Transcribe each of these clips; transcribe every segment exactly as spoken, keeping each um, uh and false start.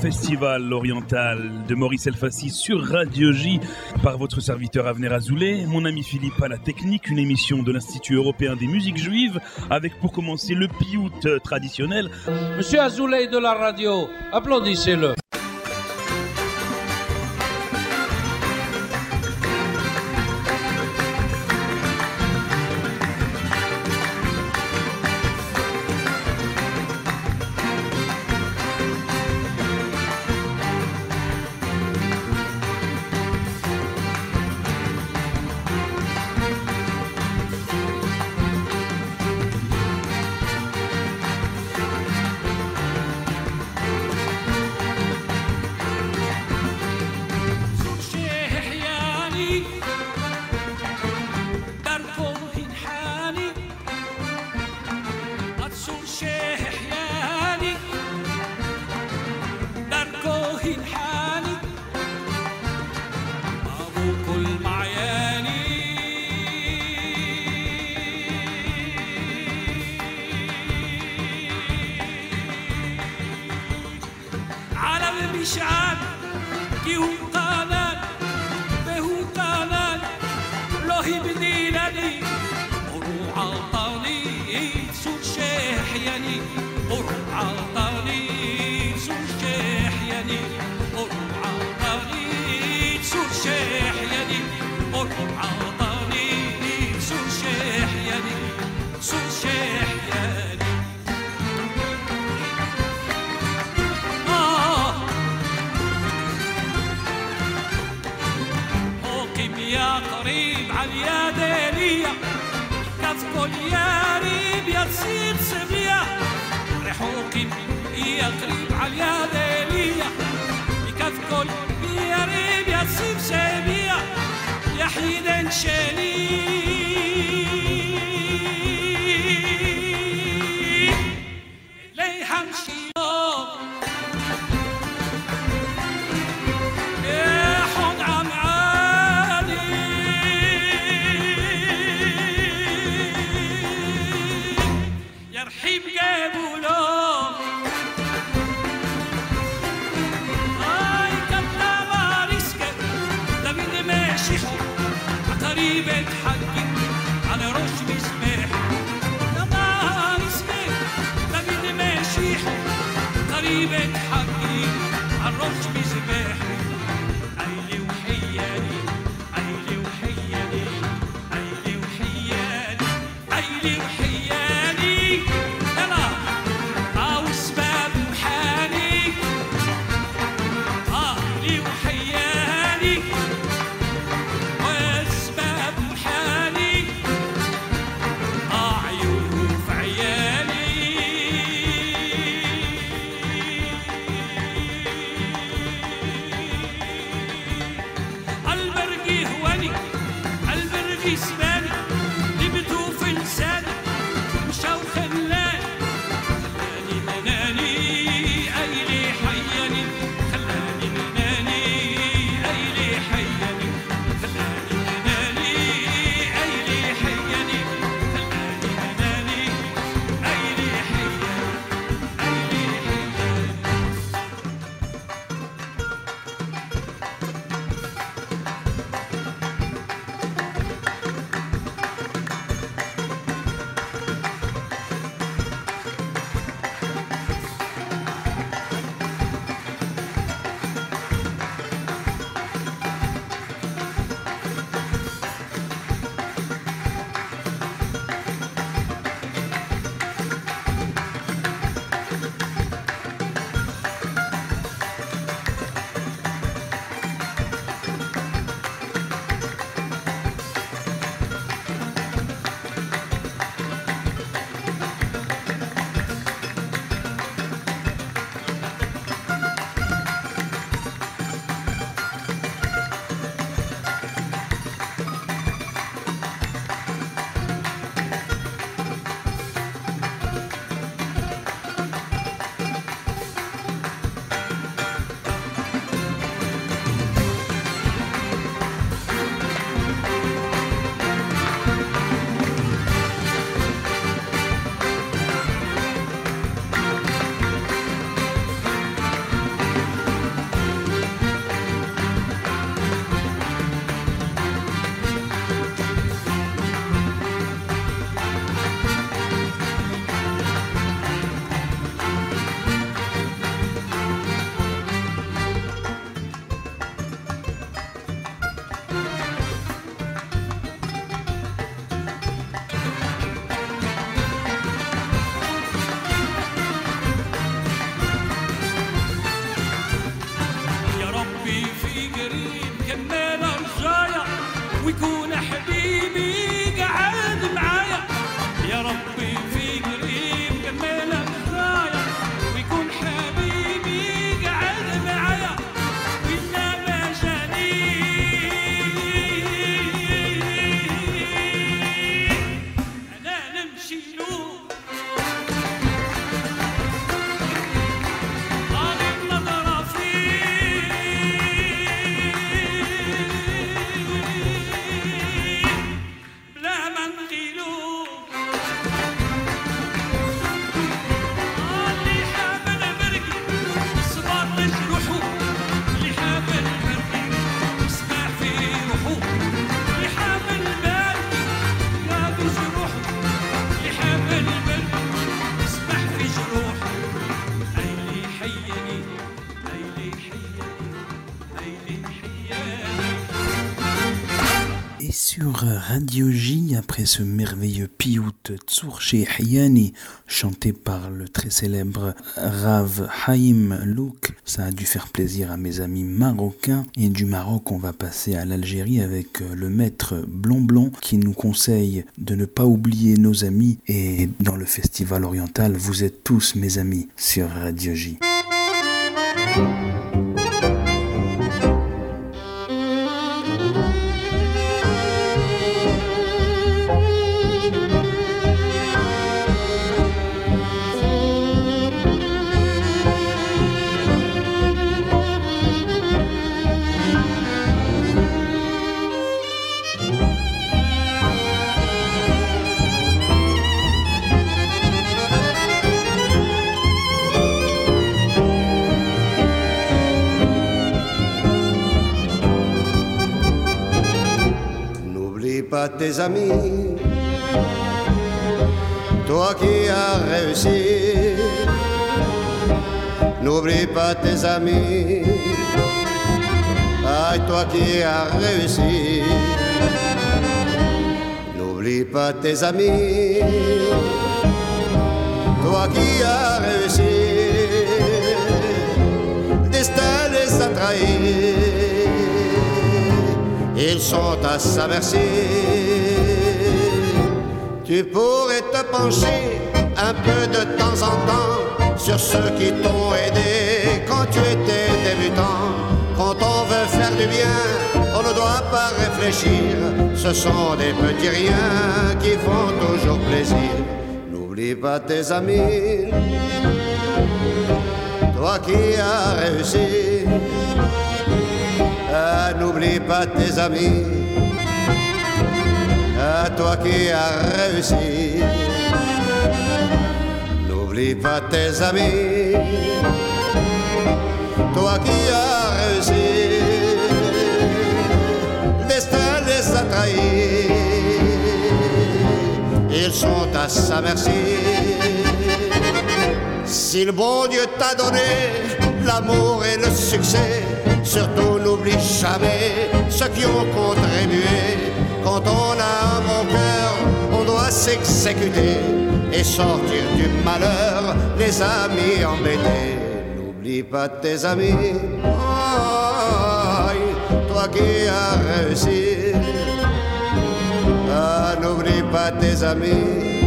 Festival oriental de Maurice Elfassi sur Radio J par votre serviteur Avner Azoulay, mon ami Philippe à la technique, une émission de l'Institut européen des musiques juives avec pour commencer le piout traditionnel. Monsieur Azoulay de la radio, applaudissez-le. ويكون حبيبي قاعد معايا يا ربي في قريب كملها بخايا ويكون حبيبي قاعد معايا وإلا ما جاني أنا نمشي له Sur Radio J, après ce merveilleux piout Tzur Shehiyani, chanté par le très célèbre Rav Haïm Louk, ça a dû faire plaisir à mes amis marocains. Et du Maroc, on va passer à l'Algérie avec le maître Blond Blond qui nous conseille de ne pas oublier nos amis. Et dans le festival oriental, vous êtes tous mes amis sur Radio J. Pas tes amis, toi qui as réussi. N'oublie pas tes amis, ah, toi qui as réussi. N'oublie pas tes amis, toi qui as réussi. Destin les a trahis. Ils sont à sa merci. Tu pourrais te pencher un peu de temps en temps sur ceux qui t'ont aidé quand tu étais débutant. Quand on veut faire du bien, on ne doit pas réfléchir. Ce sont des petits riens qui font toujours plaisir. N'oublie pas tes amis, toi qui as réussi. Ah, n'oublie pas tes amis, ah, toi qui as réussi. N'oublie pas tes amis, toi qui as réussi. Le destin les a trahis, ils sont à sa merci. Si le bon Dieu t'a donné l'amour et le succès, surtout n'oublie jamais ceux qui ont contribué. Quand on a un bon cœur, on doit s'exécuter et sortir du malheur, les amis embêtés. N'oublie pas tes amis, oh, toi qui as réussi. Ah, n'oublie pas tes amis,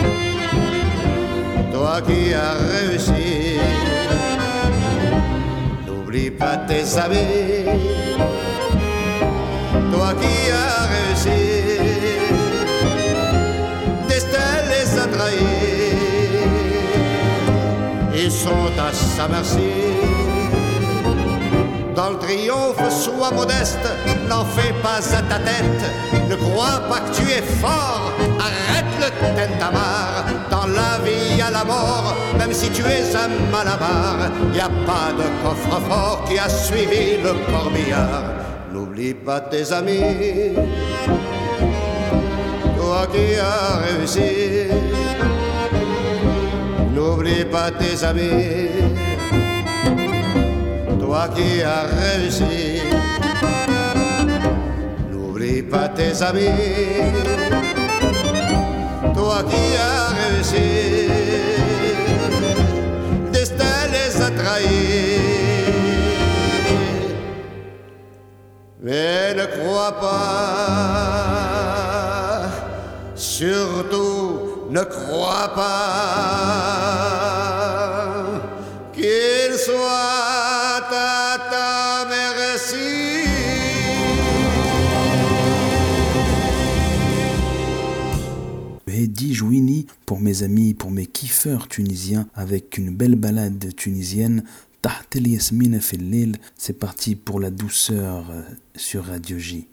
toi qui as réussi. N'oublie pas tes amis, toi qui as réussi. Destin les a trahis, ils sont à sa merci. Dans le triomphe, sois modeste, n'en fais pas à ta tête. Ne crois pas que tu es fort, arrête le tintamarre. Dans la vie, à la mort, même si tu es un malabar, y a pas de coffre-fort qui a suivi le corbillard. N'oublie pas tes amis, toi qui as réussi. N'oublie pas tes amis, toi qui as réussi. N'oublie pas tes amis, toi qui as réussi. Destin les a trahis, Mais ne crois pas, surtout ne crois pas qu'il soit à ta merci. Hedi Jouini pour mes amis, pour mes kiffeurs tunisiens, avec une belle balade tunisienne. Taht el Yasmina fil Lil, c'est parti pour la douceur sur Radio J.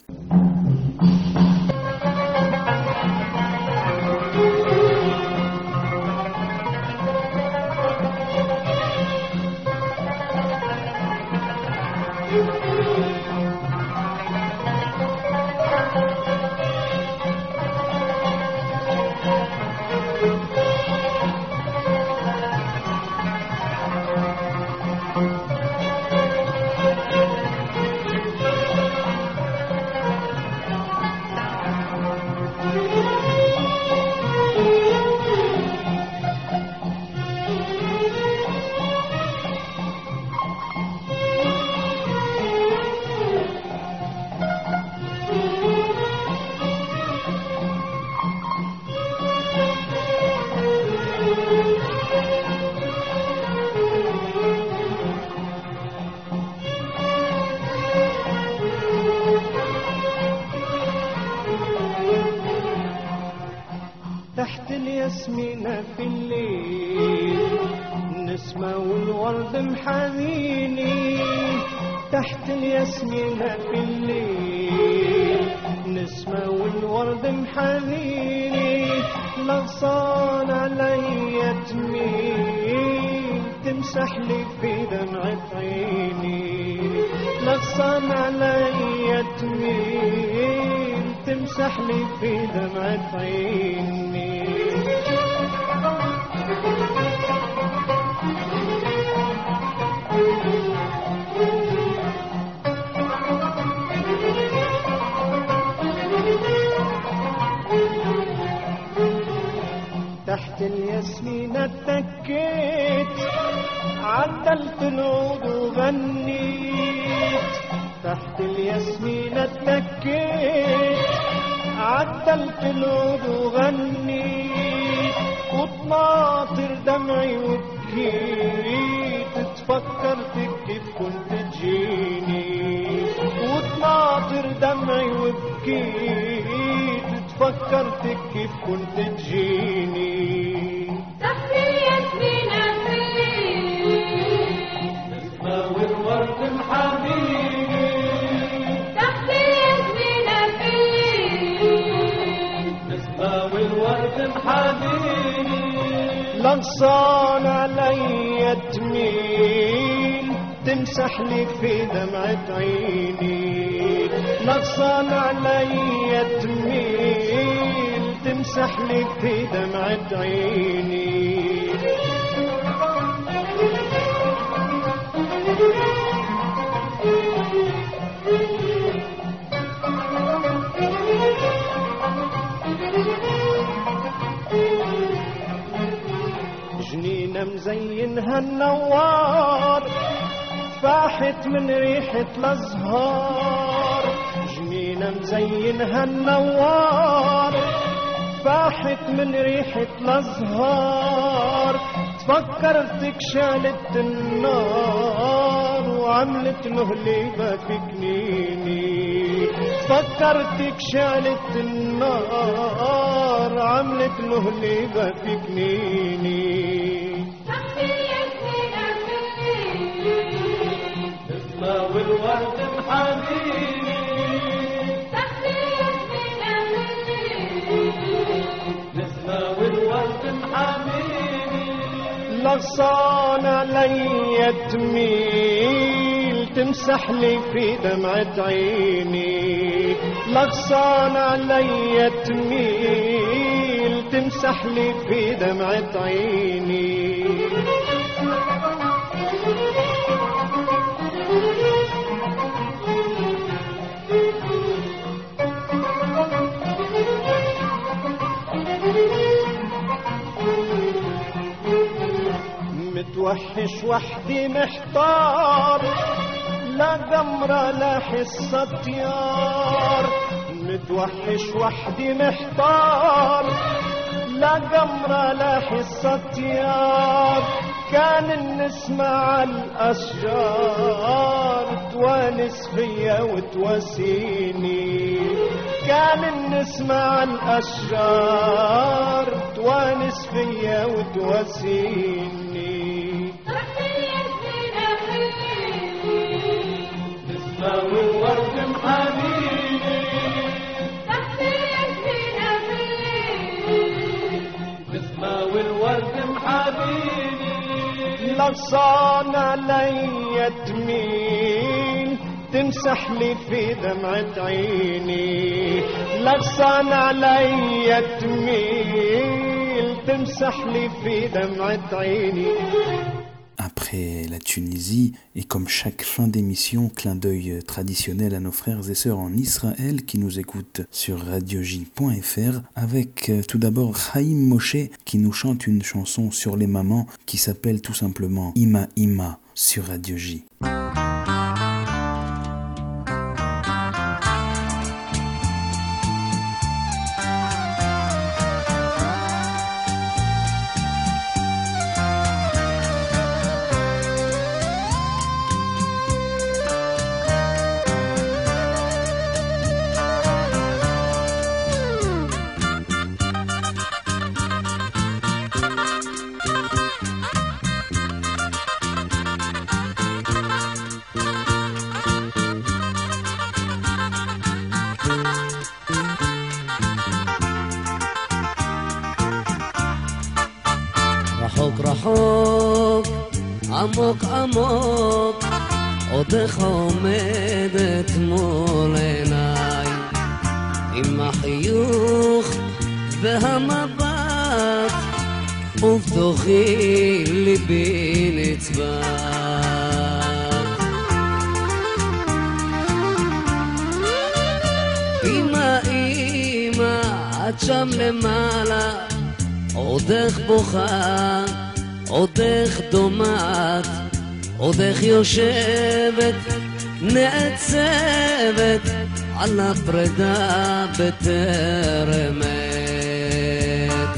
تحت الياسمينة في الليل نسمة والورد محاميني. تحت الياسمينة في الليل نسمة والورد محاميني. لغصان علي تميل تمسح لي في دمعة عيني. لغصان علي تميل تمسح لي في دمعة عيني. تحت الياسمينة اتكيت عدلت العود وغنيت. تحت الياسمينة اتكيت عدلت العود وغنيت. وطناطر دمعي وبكيت تفكرتك كيف كنت تجيني. وطناطر دمعي وبكيت تفكرتك كيف كنت تجيني. تحت الياسمينة في الليل نسمة والورد محاميني. تحت الياسمينة في الليل نسمة والورد محاميني. لغصان علي تميل تمسح لي في دمعة عيني. لغصان علي تميل تمسح لي في دمعة عيني. جنينة مزينها النوار فاحت من ريحة الأزهار. جنينة مزينها النوار فاحت من ريحة الأزهار. تفكرتك شالت النار وعملت مهلبة في كنيني. تفكرتك شالت النار عملت مهلبة في كنيني. تحت الياسمينة في الليل نسمة والورد محاميني. تحت الياسمينة في الليل نسمة والورد محاميني. لغصان علي تميل تمسح لي في دمعة عيني. لغصان علي تميل تمسح لي في دمعة عيني. متوحش وحدي محتار لا قمرة لا حصة طيار متوحش وحدي محتار لا قمرة لا حصة طيار كان نسمع الأشجار توانس فيا وتواسيني كان نسمع الأشجار توانس فيا وتواسيني نسمع والورد محاميني نسمع والورد محاميني لغصان علي تميل تمسح لي في دمعة عيني لغصان علي تميل تمسح لي في دمعة عيني. Après la Tunisie, et comme chaque fin d'émission, clin d'œil traditionnel à nos frères et sœurs en Israël qui nous écoutent sur radio j point f r, avec tout d'abord Chaim Moshe qui nous chante une chanson sur les mamans qui s'appelle tout simplement Ima Ima sur Radio J. רחוק רחוק, עמוק עמוק, עודך עומדת מול עיניי, עם החיוך והמבט, ובתוכי ליבי נצבט. אמא אמא, את שם למעלה, עודך בוכה, עודך דומעת, עודך יושבת, נעצבת, על הפרידה בטרם עת.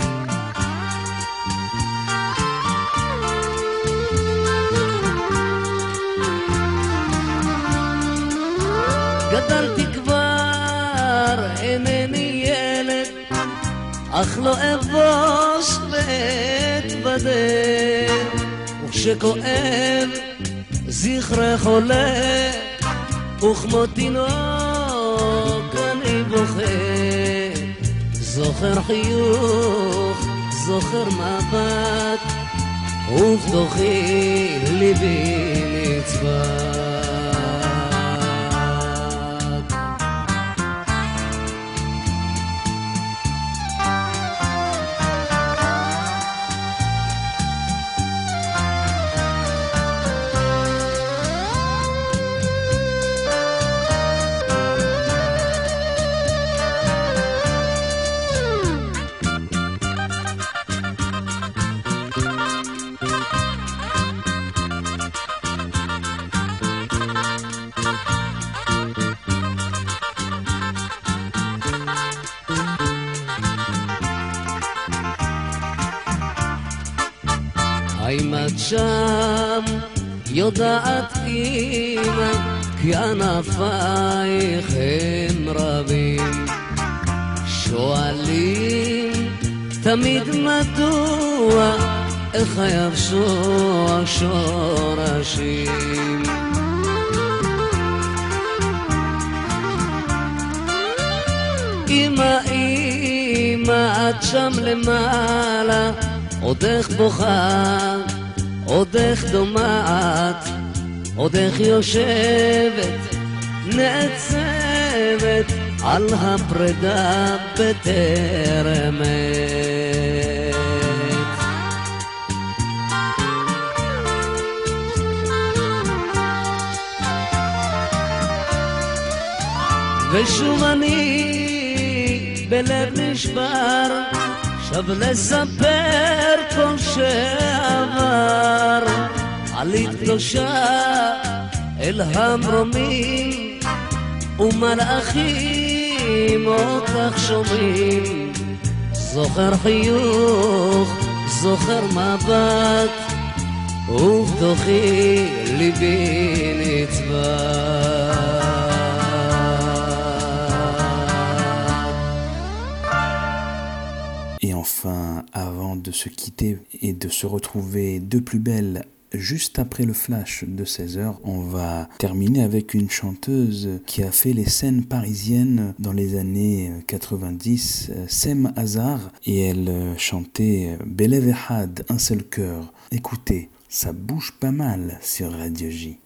גדלתי כבר, אינני ילד, אך לא אבוש ואתבדל, וכשכואב זכרך עולה, וכמו תינוק אני בוכה, זוכר חיוך, זוכר מבט, ובתוכי ליבי נצבט. האם את שם יודעת אמא, כי ענפייך הם רבים, שואלים תמיד מדוע, איך יבשו השורשים. אמא אמא, את שם למעלה, עודך בוכה, עודך דומעת, עודך יושבת, נעצבת, על הפרידה בטרם עת. ושוב אני בלב נשבר, שב לספר כל שעבר, עלית קדושה إلها مرمين وملأخين אותך שומעים זוכר חיוך, זוכר מבט ובתוכי ליבי נצבט Et enfin, avant de se quitter et de se retrouver de plus belle juste après le flash de seize heures, on va terminer avec une chanteuse qui a fait les scènes parisiennes dans les années quatre-vingt-dix, Sem Hazar, et elle chantait Belev Ehad, un seul cœur. Écoutez, ça bouge pas mal sur Radio J.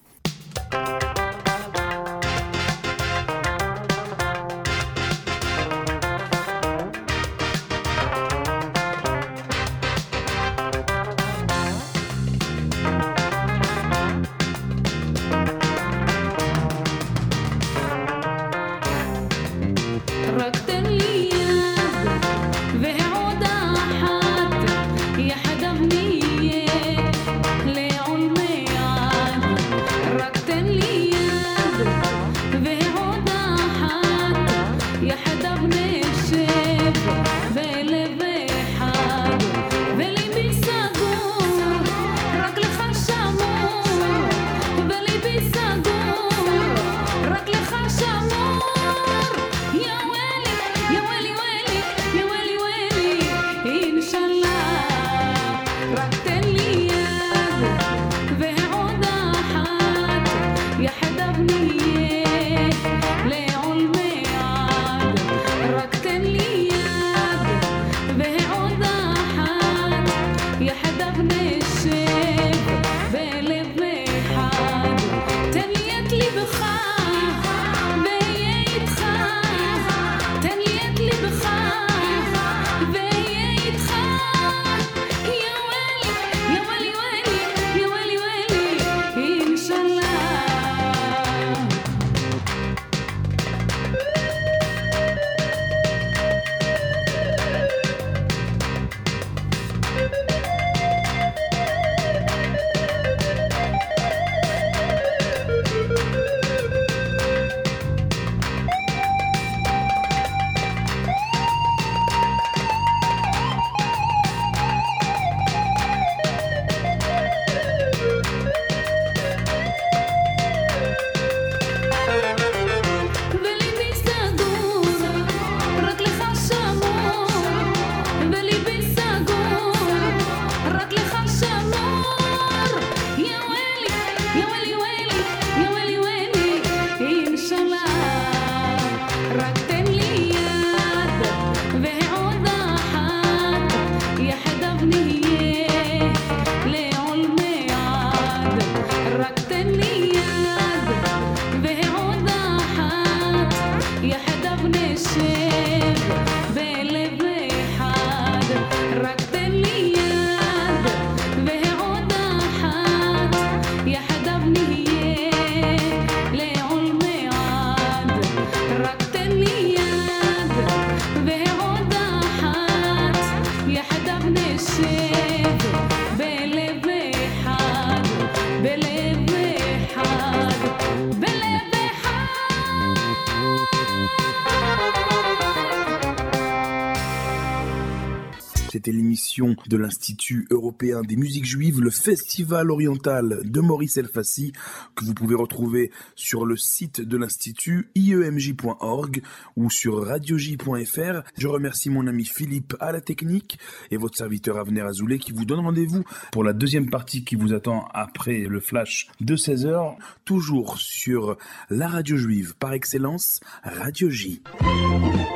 C'était l'émission de l'Institut européen des musiques juives, le Festival oriental de Maurice Elfassi, que vous pouvez retrouver sur le site de l'Institut i e m j point org ou sur radio j point f r. Je remercie mon ami Philippe à la technique et votre serviteur Avner Azoulay qui vous donne rendez-vous pour la deuxième partie qui vous attend après le flash de seize heures, toujours sur la radio juive par excellence, Radio J.